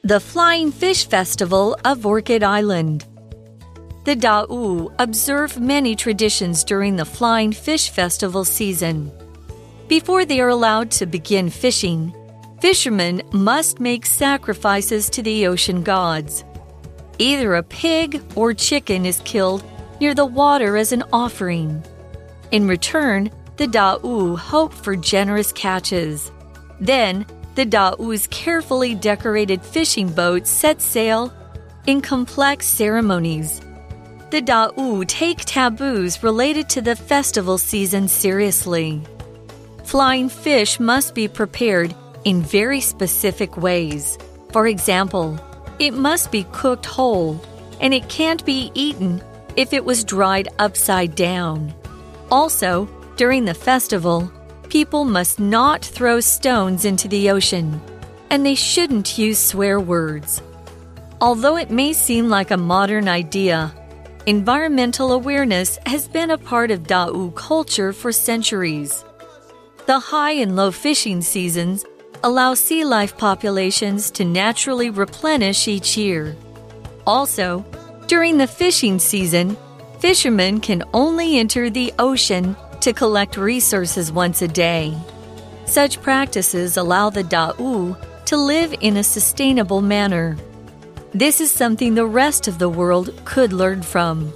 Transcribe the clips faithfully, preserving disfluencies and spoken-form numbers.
The Flying Fish Festival of Orchid Island. The Da'u observe many traditions during the Flying Fish Festival season. Before they are allowed to begin fishing, fishermen must make sacrifices to the ocean gods. Either a pig or chicken is killed near the water as an offering. In return, the Da'u hope for generous catches. Then, the Da'u's carefully decorated fishing boats set sail in complex ceremonies. The Da'u take taboos related to the festival season seriously. Flying fish must be prepared in very specific ways. For example, it must be cooked whole, and it can't be eaten if it was dried upside down. Also, during the festival, people must not throw stones into the ocean, and they shouldn't use swear words. Although it may seem like a modern idea, environmental awareness has been a part of Da'u culture for centuries. The high and low fishing seasons allow sea life populations to naturally replenish each year. Also, during the fishing season, fishermen can only enter the ocean to collect resources once a day. Such practices allow the Da'u to live in a sustainable manner. This is something the rest of the world could learn from.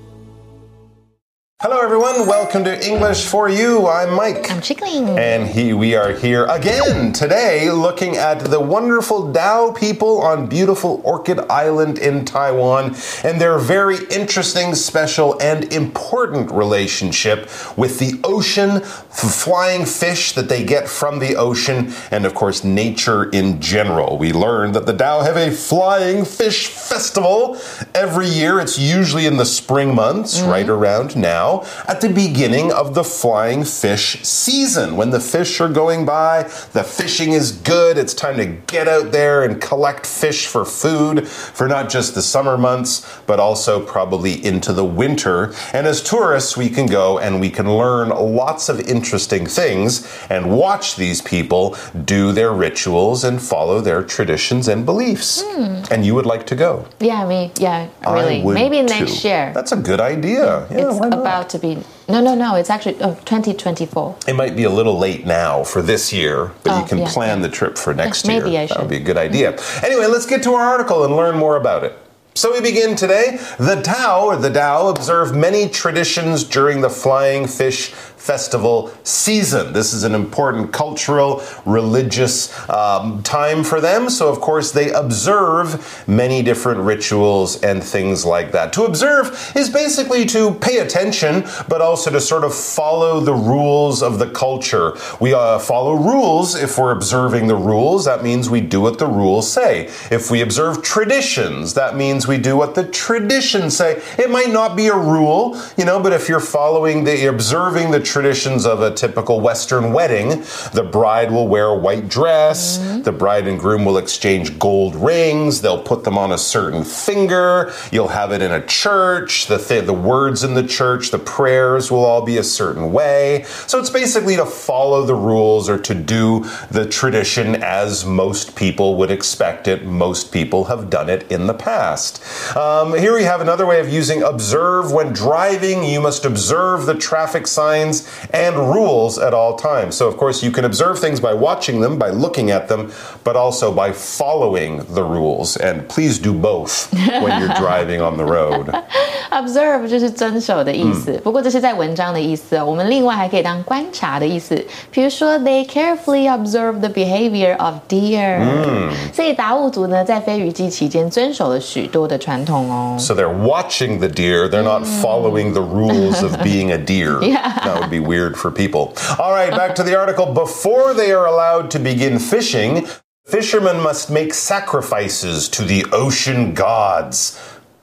Hello everyone, welcome to English for You. I'm Mike. I'm Chickling. And he, we are here again today looking at the wonderful Dao people on beautiful Orchid Island in Taiwan and their very interesting, special, and important relationship with the ocean, flying fish that they get from the ocean, and of course nature in general. We learned that the Dao have a flying fish festival every year. It's usually in the spring months, mm-hmm. right around now, at the beginning of the flying fish season. When the fish are going by, the fishing is good, it's time to get out there and collect fish for food for not just the summer months, but also probably into the winter. And as tourists, we can go and we can learn lots of interesting things and watch these people do their rituals and follow their traditions and beliefs. Mm. And you would like to go? Yeah, me, yeah, really. Maybe too. next year. That's a good idea. Yeah, it's about to be, no, no, no, it's actually oh, twenty twenty-four. It might be a little late now for this year, but oh, you can yeah, plan yeah. the trip for next Maybe year. I should. That would be a good idea. Mm-hmm. Anyway, let's get to our article and learn more about it. So we begin today. The Tao, or the Dao, observe many traditions during the Flying Fish Festival season. This is an important cultural, religious um, time for them. So, of course, they observe many different rituals and things like that. To observe is basically to pay attention, but also to sort of follow the rules of the culture. We uh, follow rules if we're observing the rules. That means we do what the rules say. If we observe traditions, that means we do what the traditions say. It might not be a rule, you know, but if you're following the, observing the traditions of a typical Western wedding, the bride will wear a white dress, mm-hmm. the bride and groom will exchange gold rings, they'll put them on a certain finger, you'll have it in a church, the, th- the words in the church, the prayers will all be a certain way. So it's basically to follow the rules or to do the tradition as most people would expect it. Most people have done it in the past. Um, here we have another way of using observe. When driving, you must observe the traffic signs and rules at all times. So, of course, you can observe things by watching them, by looking at them, but also by following the rules. And please do both when you're driving on the road. Observe 就是遵守的意思，嗯、不过这是在文章的意思。我们另外还可以当观察的意思。比如说 ，They carefully observe the behavior of deer、嗯。所以达悟族呢，在飞鱼季期间遵守了许多的传统哦。 So they're watching the deer. They're not following the rules of being a deer. Yeah. That would be weird for people. All right, back to the article. Before they are allowed to begin fishing, fishermen must make sacrifices to the ocean gods.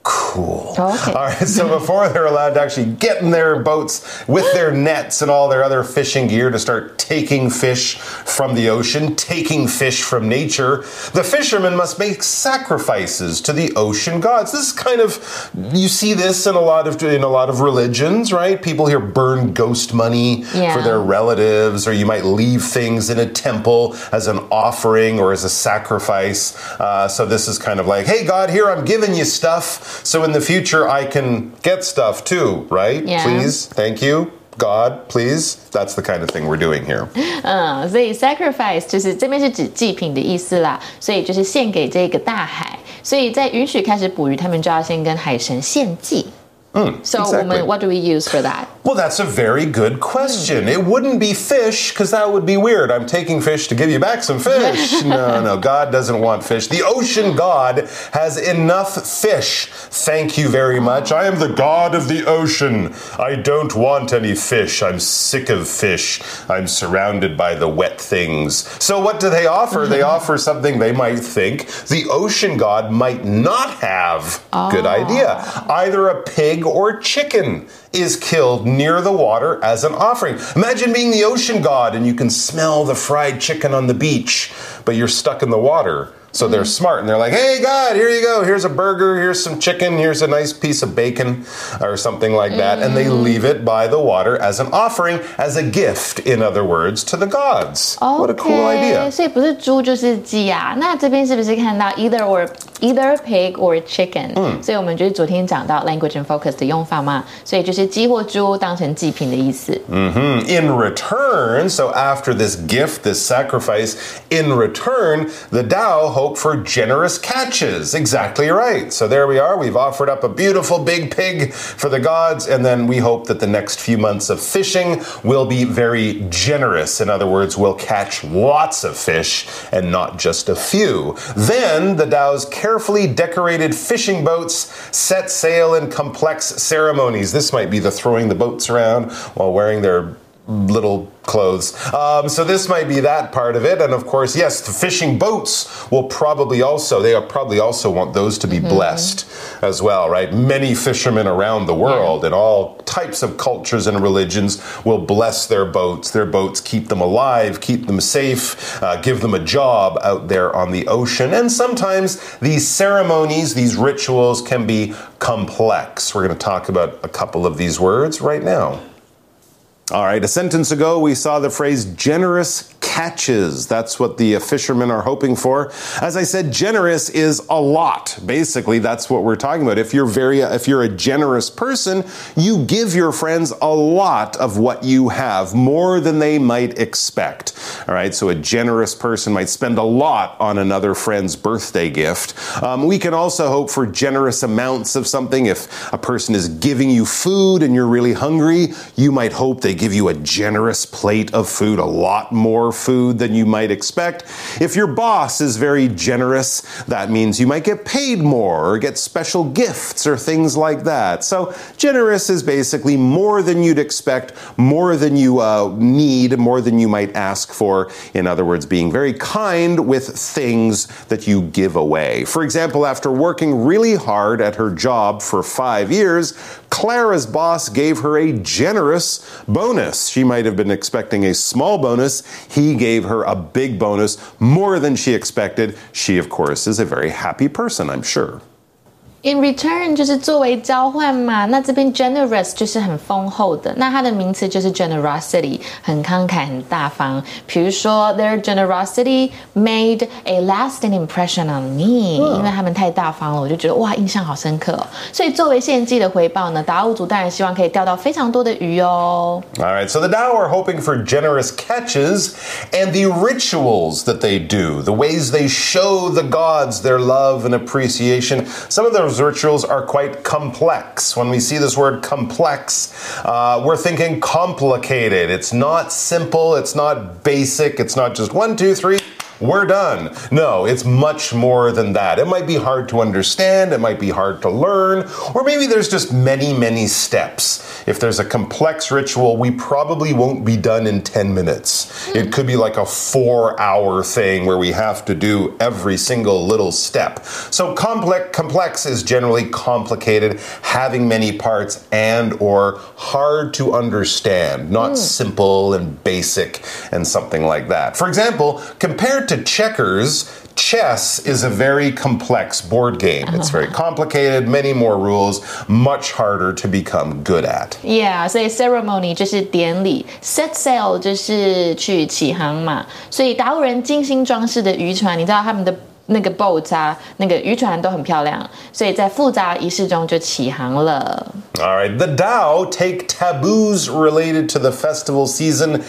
Cool. Oh, okay. All right, so before they're allowed to actually get in their boats with their nets and all their other fishing gear to start taking fish from the ocean, taking fish from nature, the fishermen must make sacrifices to the ocean gods. This is kind of, you see this in a lot of in a lot of religions, right? People here burn ghost money yeah. for their relatives, or you might leave things in a temple as an offering or as a sacrifice. Uh, so this is kind of like, hey, God, here I'm giving you stuff. So in the future, I can get stuff too, right? Yeah. Please, thank you, God, please. That's the kind of thing we're doing here. 嗯，所以 sacrifice 就是这边是指祭品的意思啦，所以就是献给这个大海。所以在允许开始捕鱼，他们就要先跟海神献祭。 Mm, so exactly. 我们 what do we use for that? Well, that's a very good question. It wouldn't be fish, because that would be weird. I'm taking fish to give you back some fish. No, no, God doesn't want fish. The ocean God has enough fish. Thank you very much. I am the God of the ocean. I don't want any fish. I'm sick of fish. I'm surrounded by the wet things. So what do they offer? They offer something they might think the ocean God might not have. Oh. Good idea. Either a pig or chicken is killed near the water as an offering. Imagine being the ocean god and you can smell the fried chicken on the beach, but you're stuck in the water. So they're smart and they're like, hey, God, here you go. Here's a burger. Here's some chicken. Here's a nice piece of bacon or something like that. Mm. And they leave it by the water as an offering, as a gift, in other words, to the gods. Okay. What a cool idea. 所以不是猪就是鸡啊。那这边是不是看到 either or either pig or chicken？ 嗯，所以我们就是昨天讲到 language and focus 的用法嘛，所以就是鸡或猪当成祭品的意思。 Mm-hmm. In return, so after this gift, this sacrifice, in return, the Tao hope for generous catches. Exactly right. So there we are. We've offered up a beautiful big pig for the gods, and then we hope that the next few months of fishing will be very generous. In other words, we'll catch lots of fish and not just a few. Then the Tao's carefully decorated fishing boats set sail in complex ceremonies. This might be the throwing the boats around while wearing their little clothes. Um, so this might be that part of it. And of course, yes, the fishing boats will probably also, they probably also want those to be mm-hmm. blessed as well, right? Many fishermen around the world yeah. and all types of cultures and religions will bless their boats. Their boats keep them alive, keep them safe, uh, give them a job out there on the ocean. And sometimes these ceremonies, these rituals can be complex. We're going to talk about a couple of these words right now. All right, a sentence ago, we saw the phrase generous catches. That's what the fishermen are hoping for. As I said, generous is a lot. Basically, that's what we're talking about. If you're very, if you're a generous person, you give your friends a lot of what you have, more than they might expect. All right, so a generous person might spend a lot on another friend's birthday gift. Um, we can also hope for generous amounts of something. If a person is giving you food and you're really hungry, you might hope they give you a generous plate of food, a lot more food than you might expect. If your boss is very generous, that means you might get paid more or get special gifts or things like that. So generous is basically more than you'd expect, more than you uh, need, more than you might ask for. In other words, being very kind with things that you give away. For example, after working really hard at her job for five years, Clara's boss gave her a generous bonus. She might have been expecting a small bonus. He gave her a big bonus, more than she expected. She, of course, is a very happy person, I'm sure. In return 就是作为交换嘛，那这边 generous 就是很丰厚的，那它的名词就是 generosity， 很慷慨很大方。比如说 their generosity made a lasting impression on me，、嗯、因为他们太大方了，我就觉得哇印象好深刻哦。所以作为献祭的回报呢，达悟族当然希望可以钓到非常多的鱼哦。 All right, so the Tao are hoping for generous catches and the rituals that they do, the ways they show the gods their love and appreciation. Some of those rituals are quite complex. When we see this word complex, uh, we're thinking complicated. It's not simple. It's not basic. It's not just one, two, three. we're done. No, it's much more than that. It might be hard to understand, it might be hard to learn, or maybe there's just many, many steps. If there's a complex ritual, we probably won't be done in ten minutes. It could be like a four-hour thing where we have to do every single little step. So complex, complex is generally complicated, having many parts, and or hard to understand, not mm. simple and basic and something like that. For example, compared to checkers, chess is a very complex board game. It's very complicated, many more rules, much harder to become good at. Yeah, 所以 ceremony 就是典礼 ，set sail 就是去起航嘛。所以达悟人精心装饰的渔船，你知道他们的那个 boat 啊，那个渔船都很漂亮，所以在复杂仪式中就起航了。 All right, the Tao take taboos related to the festival season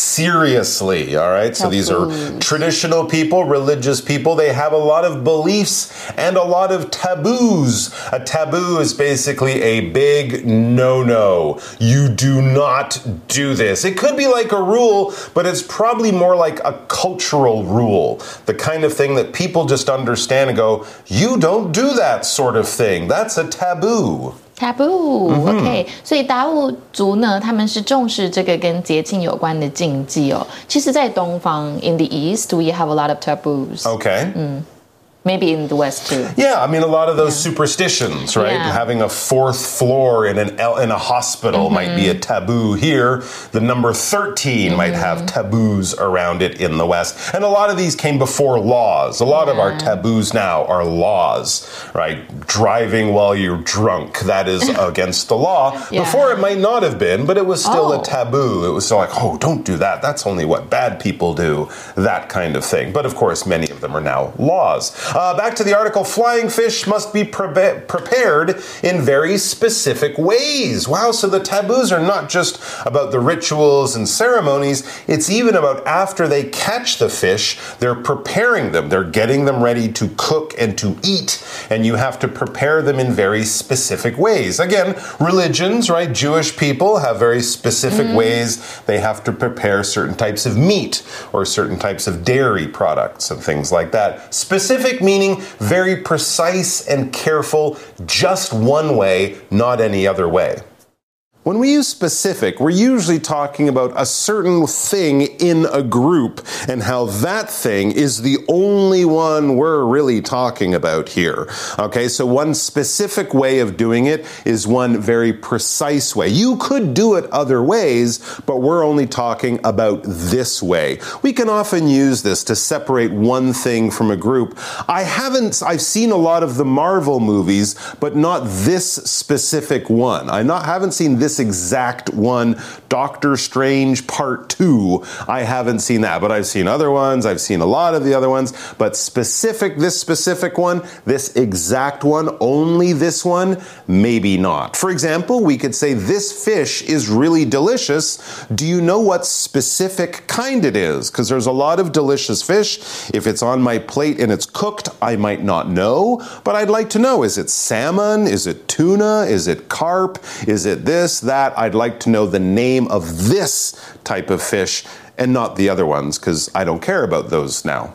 seriously. All right, so these are traditional people, religious people. They have a lot of beliefs and a lot of taboos. A taboo is basically a big no-no. You do not do this. It could be like a rule, but it's probably more like a cultural rule. The kind of thing that people just understand and go, you don't do that sort of thing. That's a taboo. Taboo, mm-hmm. OK， 所以达悟族呢，他们是重视这个跟节庆有关的禁忌哦。其实，在东方 ，in the East, we have a lot of taboos. OK. 嗯。Maybe in the West too. Yeah, I mean a lot of those yeah. superstitions, right? Yeah. Having a fourth floor in an in a hospital mm-hmm. might be a taboo here. The number thirteen mm-hmm. might have taboos around it in the West. And a lot of these came before laws. A lot yeah. of our taboos now are laws, right? Driving while you're drunk, that is against the law. Yeah. Before it might not have been, but it was still oh. a taboo. It was still like, oh, don't do that. That's only what bad people do. That kind of thing. But of course, many of them are now laws. Uh, back to the article, flying fish must be pre- prepared in very specific ways. Wow, so the taboos are not just about the rituals and ceremonies, it's even about after they catch the fish, they're preparing them. They're getting them ready to cook and to eat, and you have to prepare them in very specific ways. Again, religions, right? Jewish people have very specific mm. ways they have to prepare certain types of meat or certain types of dairy products and things like that. Specific meaning very precise and careful, just one way, not any other way. When we use specific, we're usually talking about a certain thing in a group and how that thing is the only one we're really talking about here. Okay, so one specific way of doing it is one very precise way. You could do it other ways, but we're only talking about this way. We can often use this to separate one thing from a group. I haven't, I've seen a lot of the Marvel movies, but not this specific one. I not, haven't seen this exact one, Doctor Strange Part two. I haven't seen that, but I've seen other ones. I've seen a lot of the other ones, but specific, this specific one, this exact one, only this one, maybe not. For example, we could say this fish is really delicious. Do you know what specific kind it is? Because there's a lot of delicious fish. If it's on my plate and it's cooked, I might not know, but I'd like to know, is it salmon? Is it tuna? Is it carp? Is it this, that? I'd like to know the name of this type of fish and not the other ones because I don't care about those now.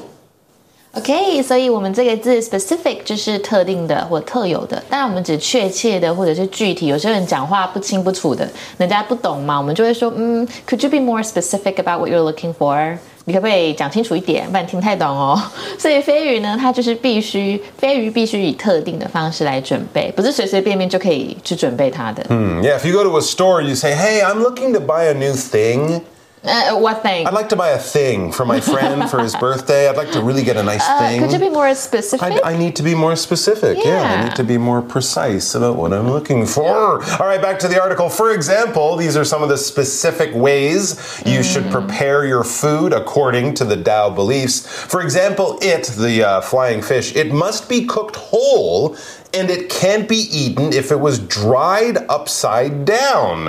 OK， 所以我们这个字 specific 就是特定的或特有的，当然我们指确切的或者是具体。有些人讲话不清不楚的，人家不懂嘛，我们就会说，嗯 ，Could you be more specific about what you're looking for？ 你可不可以讲清楚一点，不然听不太懂哦。所以飞鱼呢，它就是必须，飞鱼必须以特定的方式来准备，不是随随便便就可以去准备它的。 Mm, yeah, if you go to a store, you say, "Hey, I'm looking to buy a new thing." Uh, what thing? I'd like to buy a thing for my friend for his birthday. I'd like to really get a nice uh, thing. Could you be more specific? I, I need to be more specific. Yeah. yeah, I need to be more precise about what I'm looking for. All right, back to the article. For example, these are some of the specific ways you mm. should prepare your food according to the Tao beliefs. For example, it, the uh, flying fish, it must be cooked whole and it can't be eaten if it was dried upside down. What?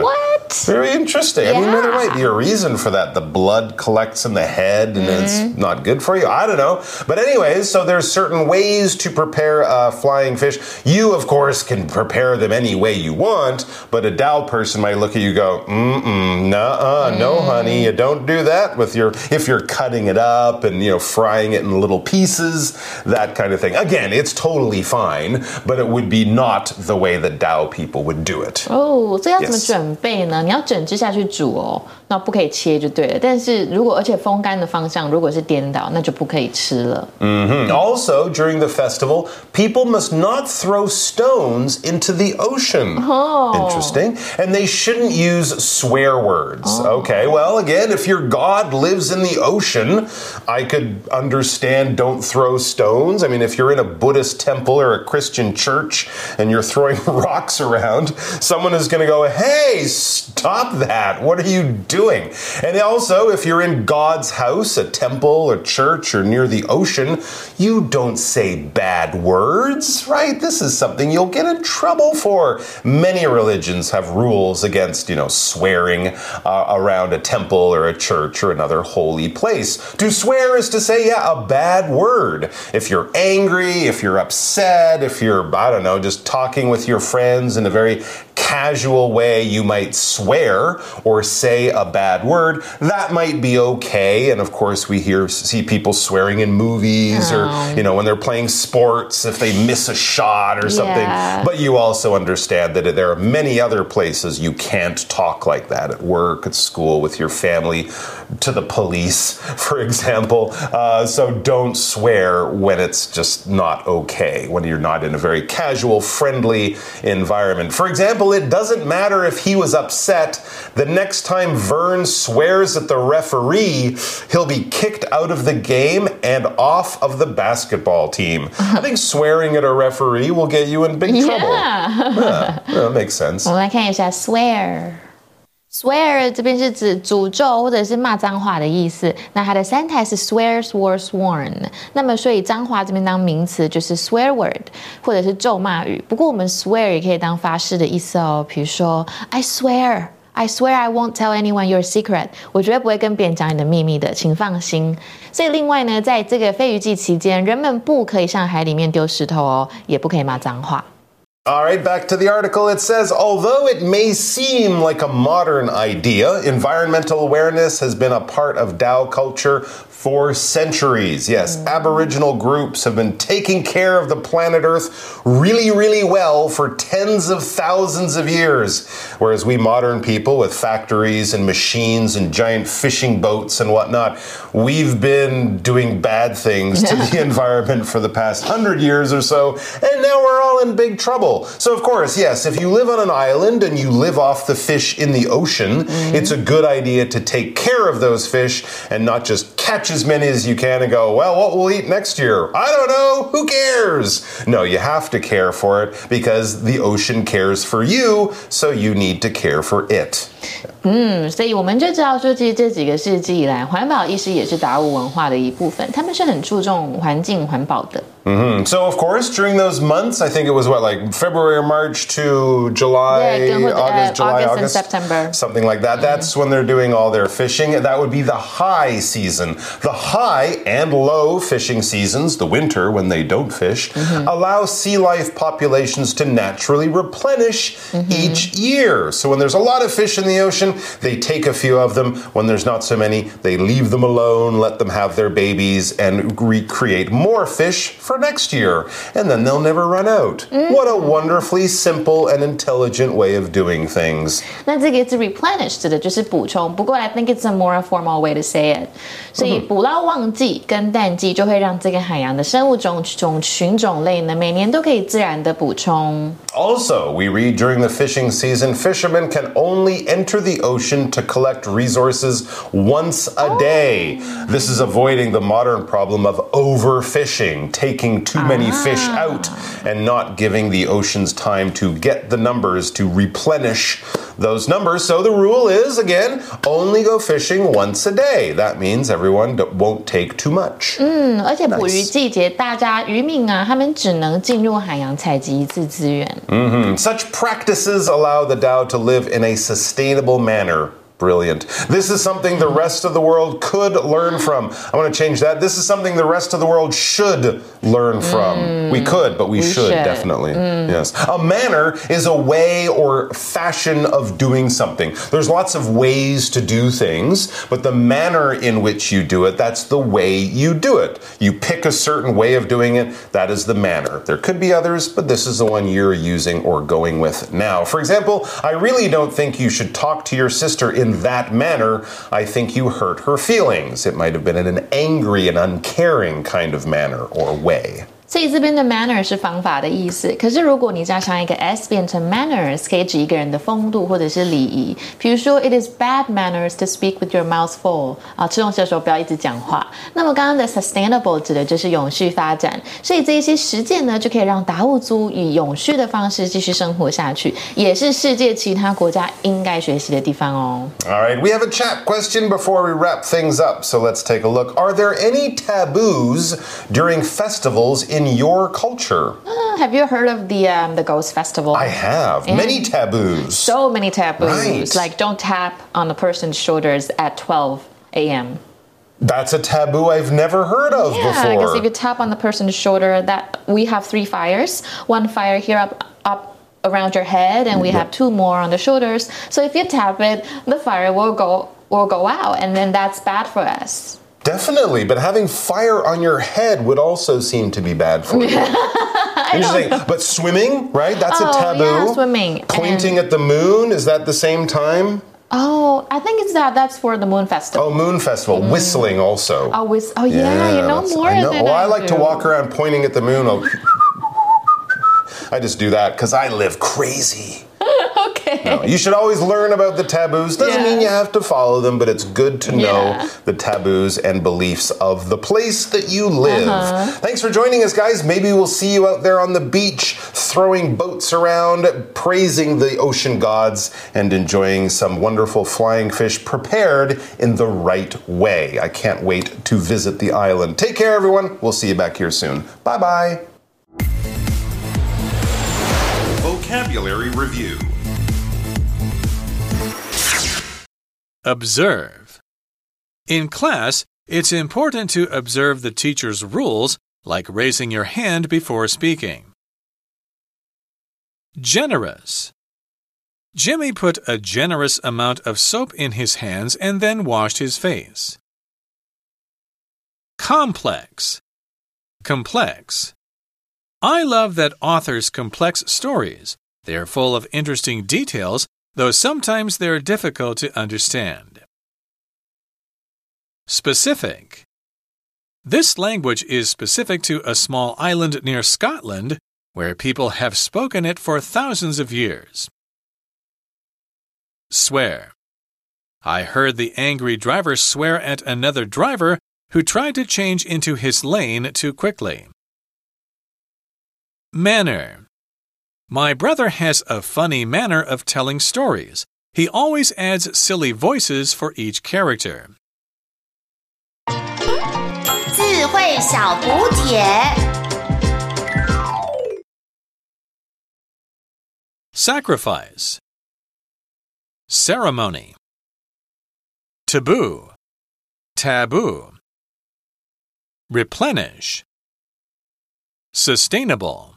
Very interesting. Yeah. I mean, there might be a reason for that. The blood collects in the head and mm-hmm. it's not good for you. I don't know. But anyways, so there's certain ways to prepare uh, flying fish. You, of course, can prepare them any way you want, but a Tao person might look at you and go, mm-mm, nuh-uh, mm. no, honey, you don't do that with your, if you're cutting it up and, you know, frying it in little pieces, that kind of thing. Again, it's totally fine, but it would be not the way that Tao people would do it. Oh, 这要怎么准备呢？ 你要整只下去煮哦，那不可以切就对了。但是如果而且风干的方向如果是颠倒，那就不可以吃了。 Mm-hmm. Also, during the festival, people must not throw stones into the ocean. Oh. Interesting. And they shouldn't use swear words. Oh. Okay, well, again, if your God lives in the ocean, I could understand don't throw stones. I mean, if you're in a Buddhist temple or a Christian church and you're throwing rocks around, someone is going to go, hey, stop that. What are you doing? And also, if you're in God's house, a temple, a church, or near the ocean, you don't say bad words, right? This is something you'll get in trouble for. Many religions have rules against, you know, swearing uh, around a temple or a church or another holy place. To swear is to say, yeah, a bad word. If you're angry, if you're upset, if you're, I don't know, just talking with your friends in a very casual way, you might swear or say a bad word. That might be okay. And of course, we hear see people swearing in movies oh. or, you know, when they're playing sports, if they miss a shot or something. Yeah. But you also understand that there are many other places you can't talk like that, at work, at school, with your family, to the police, for example. Uh, so don't swear when it's just not okay, when you're not in a very casual, friendly environment. For example, it doesn't matter if he was upset. The next time Vern swears at the referee, he'll be kicked out of the game and off of the basketball team. I think swearing at a referee will get you in big trouble. Yeah, yeah that makes sense. 我们来看一下 swear。Swear 这边是指诅咒或者是骂脏话的意思，那它的三态是 swear, swore, sworn。那么所以脏话这边当名词就是 swear word， 或者是咒骂语。不过我们 swear 也可以当发誓的意思哦，比如说 I swear, I swear I won't tell anyone your secret。我绝对不会跟别人讲你的秘密的，请放心。所以另外呢，在这个飞鱼季期间，人们不可以向海里面丢石头哦，也不可以骂脏话。 All right, back to the article. It says, although it may seem like a modern idea, environmental awareness has been a part of Tao culture for centuries. Yes, mm. Aboriginal groups have been taking care of the planet Earth really, really well for tens of thousands of years. Whereas we modern people with factories and machines and giant fishing boats and whatnot, we've been doing bad things to the environment for the past hundred years or so, and now we're all in big trouble. So, of course, yes, if you live on an island and you live off the fish in the ocean, mm-hmm. it's a good idea to take care of those fish and not just catch as many as you can and go, well, what we'll eat next year? I don't know. Who cares? No, you have to care for it because the ocean cares for you, so you need to care for it. 嗯，所以我们就知道说，其实这几个世纪以来，环保意识也是达悟文化的一部分，他们是很注重环境环保的。 Mm-hmm. So, of course, during those months, I think it was what, like February or March to July, yeah, August, uh, July, August, August, and September. Something like that. Mm-hmm. That's when they're doing all their fishing. That would be the high season. The high and low fishing seasons, the winter when they don't fish, mm-hmm. allow sea life populations to naturally replenish mm-hmm. each year. So when there's a lot of fish in the ocean, they take a few of them. When there's not so many, they leave them alone, let them have their babies, and recreate more fish for next year. And then they'll never run out. Mm. What a wonderfully simple and intelligent way of doing things. 那这个字 replenish 指的就是补充，不过 I think it's a more formal way to say it. 所以捕捞旺季跟淡季就会让这个海洋的生物种种群种类呢，每年都可以自然的补充。 Also, we read during the fishing season, fishermen can only enter the ocean to collect resources once a day. Oh. This is avoiding the modern problem of overfishing, taking too many ah. fish out and not giving the oceans time to get the numbers to replenish those numbers. So the rule is, again, only go fishing once a day. That means everyone won't take too much. 嗯，而且捕鱼季节，大家渔民啊，他们只能进入海洋采集一次资源。 Mm-hmm. Such practices allow the Tao to live in a sustainable manner. Brilliant. This is something the rest of the world could learn from. I want to change that. This is something the rest of the world should learn from. Mm, we could, but we, we should, should, definitely. Mm. Yes. A manner is a way or fashion of doing something. There's lots of ways to do things, but the manner in which you do it, that's the way you do it. You pick a certain way of doing it, that is the manner. There could be others, but this is the one you're using or going with now. For example, I really don't think you should talk to your sister in In that manner, I think you hurt her feelings. It might have been in an angry and uncaring kind of manner or way. 所以这边的 manner 是方法的意思，可是如果你加上一个 s 变成 manners， 可以指一个人的风度或者是礼仪。比如说 ，it is bad manners to speak with your mouth full 啊，吃东西的时候不要一直讲话。那么刚刚的 sustainable 指的就是永续发展，所以这一些实践呢，就可以让达悟族以永续的方式继续生活下去，也是世界其他国家应该学习的地方哦。 All right, we have a chat question before we wrap things up, so let's take a look. Are there any taboos during festivals in your culture? Uh, have you heard of the um, the Ghost Festival? I have. And many taboos. So many taboos. Right. Like don't tap on a person's shoulders at twelve a.m. That's a taboo I've never heard of yeah, before. Yeah, because if you tap on the person's shoulder, that we have three fires. One fire here up up around your head, and we have two more on the shoulders. So if you tap it, the fire will go will go out, and then that's bad for us. Definitely, but having fire on your head would also seem to be bad for you. Interesting. But swimming, right? That's oh, a taboo. Yeah, swimming. Pointing and... at the moon, is that the same time? Oh, I think it's that. That's for the Moon Festival. Oh, Moon Festival. Mm. Whistling also. Oh, whist- oh yeah, yeah, you know more I know. than well, I I like do. to walk around pointing at the moon. I just do that because I live crazy. Okay. No, you should always learn about the taboos. Doesn't yeah. mean you have to follow them, but it's good to know yeah. the taboos and beliefs of the place that you live. Uh-huh. Thanks for joining us, guys. Maybe we'll see you out there on the beach, throwing boats around, praising the ocean gods, and enjoying some wonderful flying fish prepared in the right way. I can't wait to visit the island. Take care, everyone. We'll see you back here soon. Bye-bye. Vocabulary Review. Observe. In class, it's important to observe the teacher's rules, like raising your hand before speaking. Generous. Jimmy put a generous amount of soap in his hands and then washed his face. Complex. Complex. I love that authors' complex stories. They are full of interesting details, though sometimes they're difficult to understand. Specific. This language is specific to a small island near Scotland, where people have spoken it for thousands of years. Swear. I heard the angry driver swear at another driver who tried to change into his lane too quickly. Manner. My brother has a funny manner of telling stories. He always adds silly voices for each character. 智慧小补帖 Sacrifice. Ceremony. Taboo. Taboo. Replenish. Sustainable.